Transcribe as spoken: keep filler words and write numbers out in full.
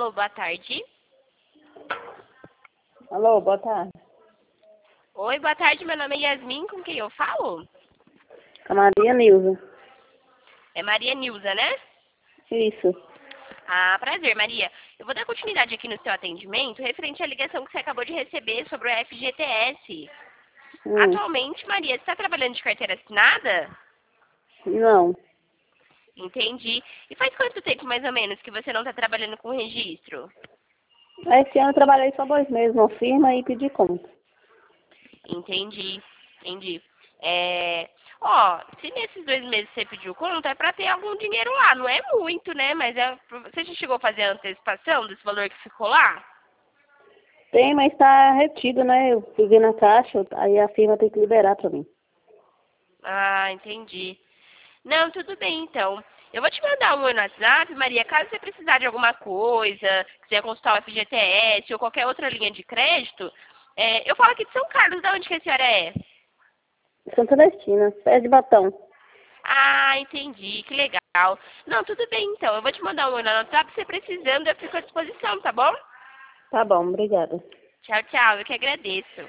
Alô, boa tarde. Alô, boa tarde. Oi, boa tarde, meu nome é Yasmin, com quem eu falo? Com a Maria Nilza. É Maria Nilza, né? Isso. Ah, prazer, Maria. Eu vou dar continuidade aqui no seu atendimento, referente à ligação que você acabou de receber sobre o F G T S. Hum, Atualmente, Maria, você está trabalhando de carteira assinada? não. Entendi. E faz quanto tempo, mais ou menos, que você não está trabalhando com registro? Esse ano eu trabalhei só dois meses na firma e pedi conta. Entendi, entendi. É... Ó, se nesses dois meses você pediu conta, é para ter algum dinheiro lá. Não é muito, né? Mas é... você já chegou a fazer a antecipação desse valor que ficou lá? Tem, mas tá retido, né? Eu fui ver na caixa, aí a firma tem que liberar pra mim. Ah, entendi. Não, tudo bem, então. Eu vou te mandar um oi no WhatsApp, Maria, caso você precisar de alguma coisa, quiser consultar o F G T S ou qualquer outra linha de crédito, é, eu falo aqui de São Carlos, de onde que a senhora é? Santa Celestina, pé de batom. Ah, entendi, que legal. Não, tudo bem, então. Eu vou te mandar um oi no WhatsApp, se você precisando, eu fico à disposição, tá bom? Tá bom, obrigada. Tchau, tchau, eu que agradeço.